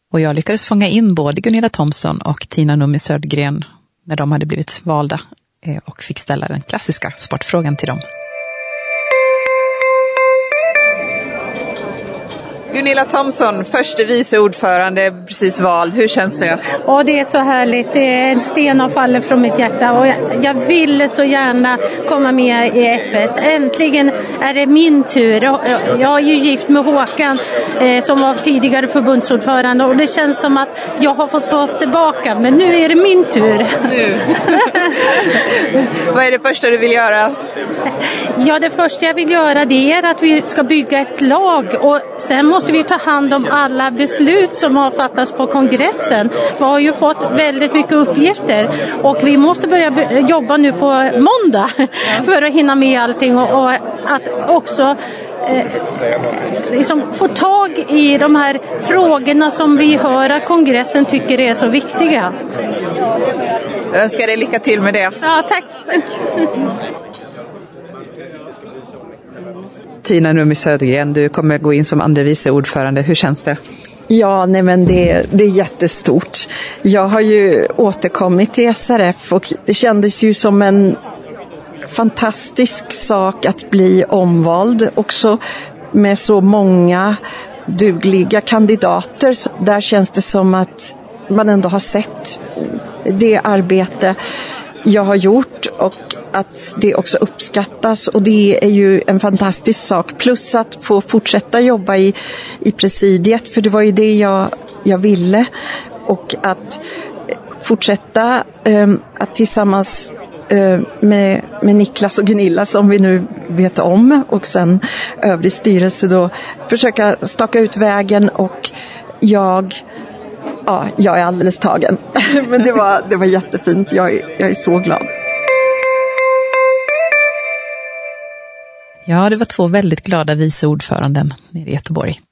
Och jag lyckades fånga in både Gunilla Thomson och Tina Nummi Södergren när de hade blivit valda och fick ställa den klassiska sportfrågan till dem. Gunilla Thomson, förste vice ordförande, precis vald. Hur känns det? Ja, det är så härligt. Det är en sten har fallit från mitt hjärta och jag ville så gärna komma med i FS. Äntligen är det min tur. Jag är ju gift med Håkan som var tidigare förbundsordförande och det känns som att jag har fått stå tillbaka. Men nu är det min tur. Nu. Vad är det första du vill göra? Ja, det första jag vill göra det är att vi ska bygga ett lag och sen måste vi ta hand om alla beslut som har fattats på kongressen. Vi har ju fått väldigt mycket uppgifter och vi måste börja jobba nu på måndag för att hinna med allting och att också liksom få tag i de här frågorna som vi hör att kongressen tycker är så viktiga. Jag önskar dig lycka till med det. Ja, tack. Tina Nummi Södergren, du kommer gå in som andre vice ordförande. Hur känns det? Ja, nej men det är jättestort. Jag har ju återkommit till SRF och det kändes ju som en fantastisk sak att bli omvald också med så många dugliga kandidater. Där känns det som att man ändå har sett det arbete jag har gjort och att det också uppskattas och det är ju en fantastisk sak. Plus att få fortsätta jobba i presidiet för det var ju det jag ville och att fortsätta att tillsammans med Niklas och Gunilla som vi nu vet om och sen övrig styrelse då försöka staka ut vägen och jag är alldeles tagen. Men det var jättefint. Jag är så glad. Ja, det var 2 väldigt glada vice ordföranden nere i Göteborg.